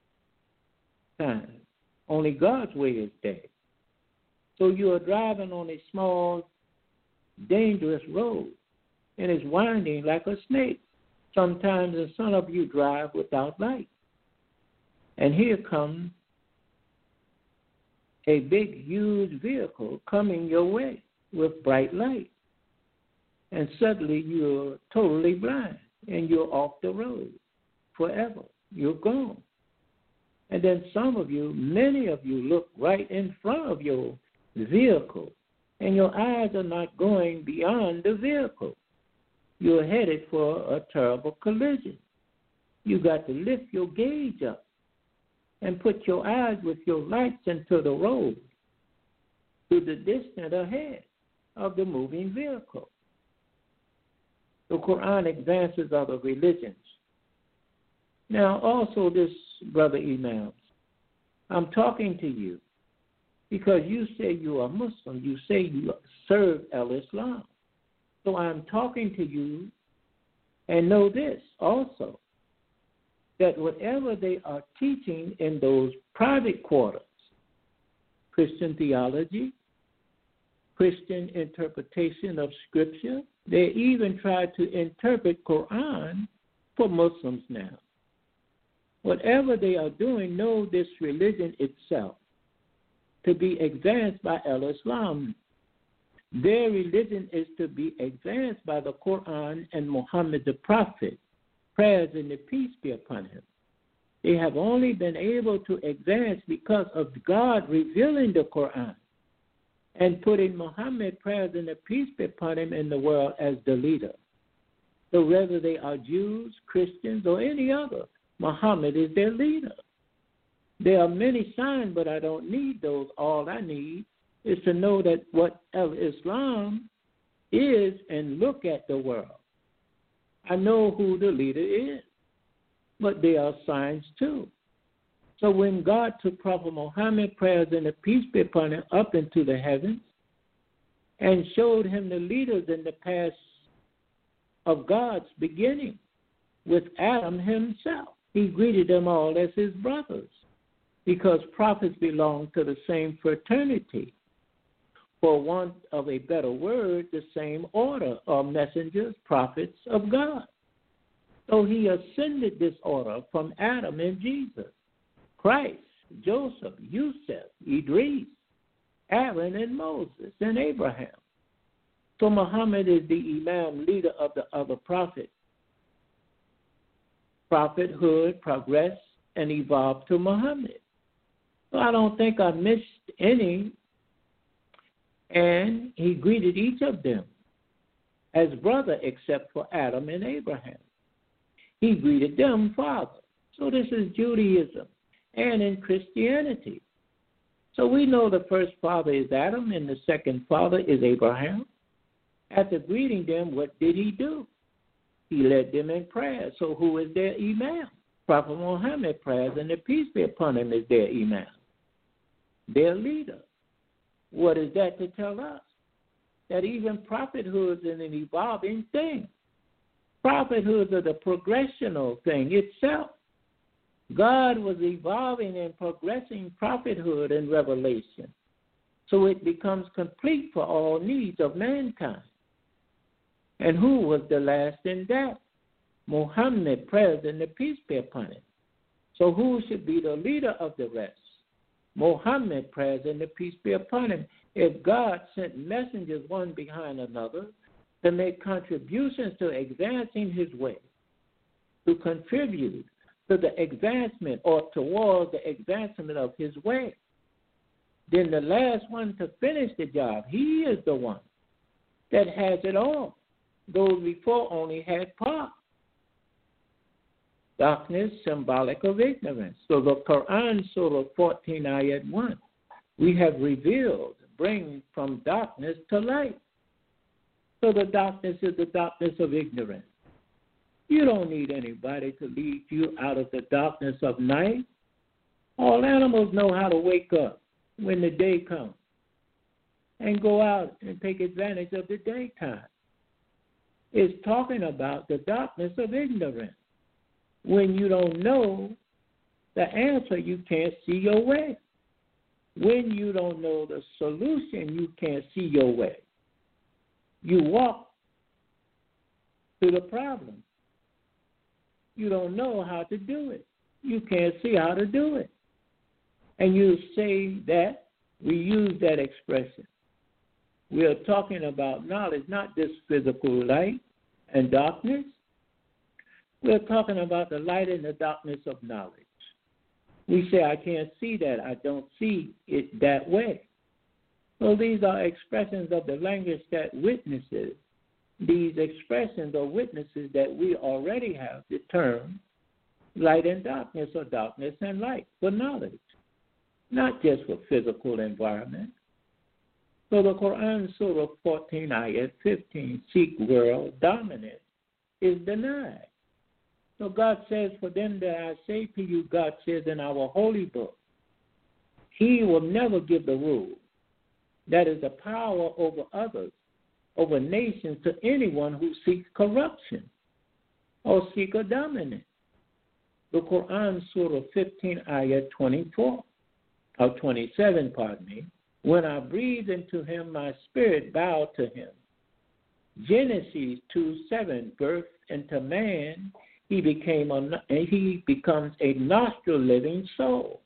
time. Only God's way is day. So you are driving on a small, dangerous road, and it's winding like a snake. Sometimes, and some of you drive without light. And here comes a big, huge vehicle coming your way with bright light. And suddenly you're totally blind, and you're off the road forever. You're gone. And then some of you, many of you, look right in front of your vehicle, and your eyes are not going beyond the vehicle. You're headed for a terrible collision. You got to lift your gaze up and put your eyes with your lights into the road to the distance ahead of the moving vehicle. The Quran advances other religions. Now, also this, Brother Imam, I'm talking to you because you say you are Muslim. You say you serve al-Islam. So I'm talking to you, and know this also, that whatever they are teaching in those private quarters, Christian theology, Christian interpretation of Scripture, they even try to interpret Quran for Muslims now. Whatever they are doing, know this religion itself to be advanced by al-Islam. Their religion is to be advanced by the Quran and Muhammad the Prophet, prayers and the peace be upon him. They have only been able to advance because of God revealing the Quran and putting Muhammad, prayers and the peace be upon him, in the world as the leader. So whether they are Jews, Christians, or any other, Muhammad is their leader. There are many signs, but I don't need those. All I need is to know that what Islam is and look at the world. I know who the leader is, but there are signs too. So when God took Prophet Muhammad, prayers and the peace be upon him, up into the heavens and showed him the leaders in the past of God's beginning with Adam himself, he greeted them all as his brothers because prophets belong to the same fraternity. For want of a better word, the same order of messengers, prophets of God. So he ascended this order from Adam and Jesus, Christ, Joseph, Yusuf, Idris, Aaron, and Moses, and Abraham. So Muhammad is the imam, leader of the other prophets. Prophethood progressed and evolved to Muhammad. So I don't think I missed any. And he greeted each of them as brother except for Adam and Abraham. He greeted them father. So this is Judaism and in Christianity. So we know the first father is Adam and the second father is Abraham. After greeting them, what did he do? He led them in prayer. So who is their imam? Prophet Muhammad, prayers and the peace be upon him, is their imam, their leader. What is that to tell us? That even prophethood is an evolving thing. Prophethood is the progressional thing itself. God was evolving and progressing prophethood and revelation so it becomes complete for all needs of mankind. And who was the last in that? Muhammad, prayers and the peace be upon him. So who should be the leader of the rest? Muhammad, prayers and the peace be upon him. If God sent messengers one behind another to make contributions to advancing his way, to contribute to the advancement or towards the advancement of his way, then the last one to finish the job, he is the one that has it all. Those before only had part. Darkness, symbolic of ignorance. So the Quran, Surah fourteen, Ayat one, we have revealed, bring from darkness to light. So the darkness is the darkness of ignorance. You don't need anybody to lead you out of the darkness of night. All animals know how to wake up when the day comes and go out and take advantage of the daytime. It's talking about the darkness of ignorance. When you don't know the answer, you can't see your way. When you don't know the solution, you can't see your way. You walk to the problem. You don't know how to do it. You can't see how to do it. And you say that, we use that expression. We are talking about knowledge, not this physical light and darkness. We're talking about the light and the darkness of knowledge. We say, I can't see that. I don't see it that way. So these are expressions of the language that witnesses. These expressions or witnesses that we already have the term light and darkness or darkness and light for knowledge, not just for physical environment. So the Quran, Surah fourteen, Ayat fifteen, seek world dominance, is denied. So God says, for them that I say to you, God says in our holy book, he will never give the rule. That is the power over others, over nations, to anyone who seeks corruption or seek a dominance. The Quran, Surah fifteen, Ayat twenty-four, or twenty-seven, pardon me, when I breathe into him, my spirit bowed to him. Genesis two seven, birth into man, he became a, he becomes a nostril living soul.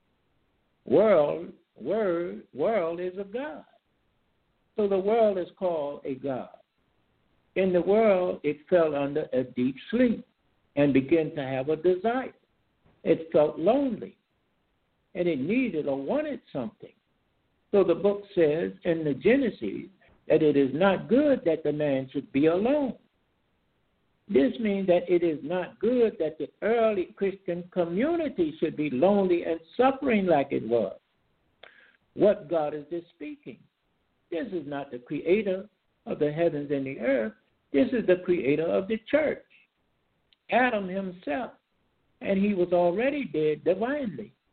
World, word, world is a God. So the world is called a God. In the world, it fell under a deep sleep and began to have a desire. It felt lonely, and it needed or wanted something. So the book says in the Genesis that it is not good that the man should be alone. This means that it is not good that the early Christian community should be lonely and suffering like it was. What God is this speaking? This is not the creator of the heavens and the earth. This is the creator of the church, Adam himself. And he was already dead divinely.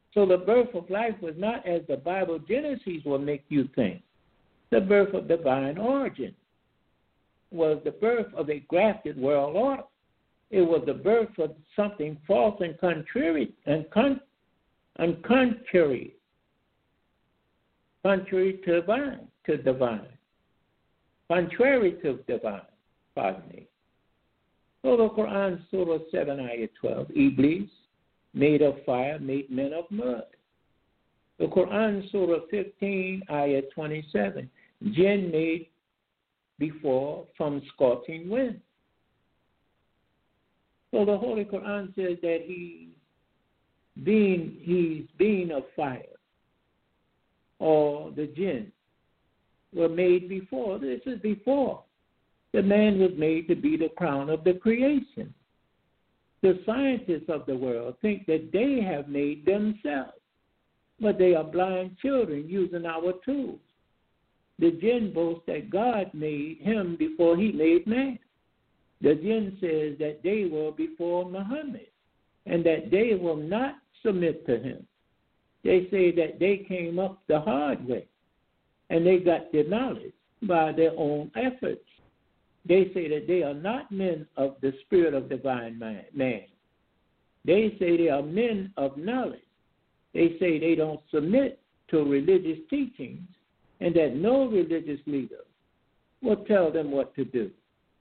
So the birth of life was not as the Bible Genesis will make you think. The birth of divine origin was the birth of a grafted world order. It was the birth of something false and contrary and, con- and contrary, contrary to divine, to divine, contrary to divine. Pardon me. So the Quran, Surah seven, Ayah twelve, Iblis, made of fire, made men of mud. The Quran, Surah fifteen, Ayah twenty-seven, Jinn made before from scorching wind. So the Holy Quran says that he being he's being of fire, or the jinn were made before. This is before. The man was made to be the crown of the creation. The scientists of the world think that they have made themselves, but they are blind children using our tools. The jinn boasts that God made him before he made man. The jinn says that they were before Muhammad and that they will not submit to him. They say that they came up the hard way and they got their knowledge by their own efforts. They say that they are not men of the spirit of divine man. They say they are men of knowledge. They say they don't submit to religious teachings and that no religious leader will tell them what to do.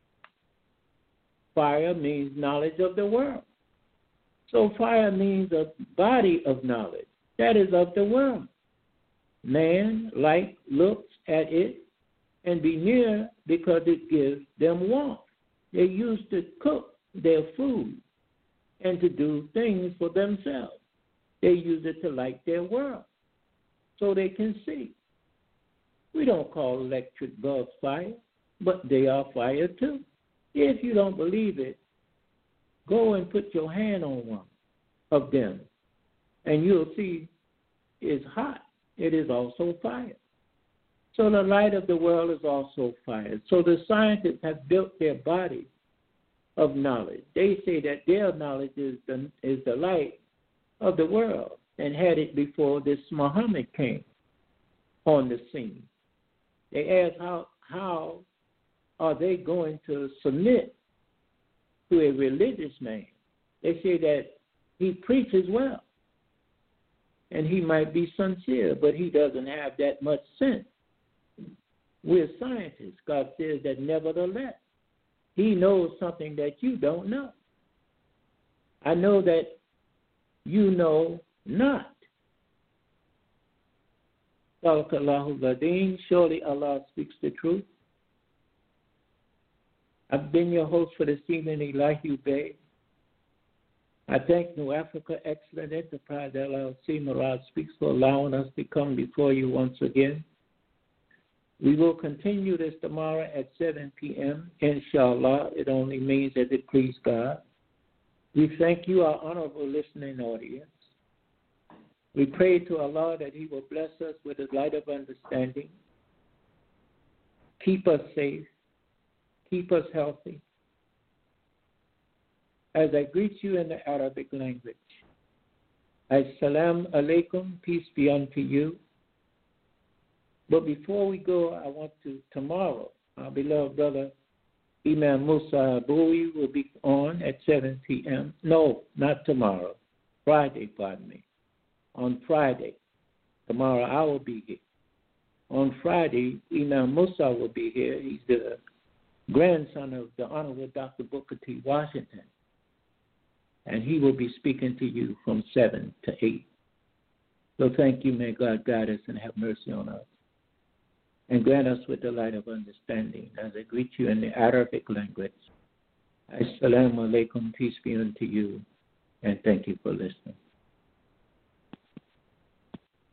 Fire means knowledge of the world. So fire means a body of knowledge that is of the world. Man, like, looks at it and be near because it gives them warmth. They used to cook their food and to do things for themselves. They use it to light their world so they can see. We don't call electric bulbs fire, but they are fire too. If you don't believe it, go and put your hand on one of them, and you'll see it's hot. It is also fire. So the light of the world is also fire. So the scientists have built their body of knowledge. They say that their knowledge is the, is the light of the world and had it before this Muhammad came on the scene. They ask how how are they going to submit to a religious man? They say that he preaches well and he might be sincere, but he doesn't have that much sense. We're scientists. God says that nevertheless, he knows something that you don't know. I know that you know not. Surely Allah speaks the truth. I've been your host for this evening, Elihu Bey. I thank New Africa Excellent Enterprise, L L C, Mirage Speaks, for allowing us to come before you once again. We will continue this tomorrow at seven p.m., inshallah. It only means that it pleased God. We thank you, our honorable listening audience. We pray to Allah that he will bless us with his light of understanding, keep us safe, keep us healthy. As I greet you in the Arabic language, Assalamu alaikum, peace be unto you. But before we go, I want to, tomorrow, our beloved brother Imam Musa Aboui will be on at seven p.m. No, not tomorrow. Friday, pardon me. On Friday. Tomorrow I will be here. On Friday, Imam Musa will be here. He's the grandson of the Honorable Doctor Booker T. Washington. And he will be speaking to you from seven to eight. So thank you. May God guide us and have mercy on us. And grant us with the light of understanding as I greet you in the Arabic language. Assalamu alaikum, peace be unto you, and thank you for listening.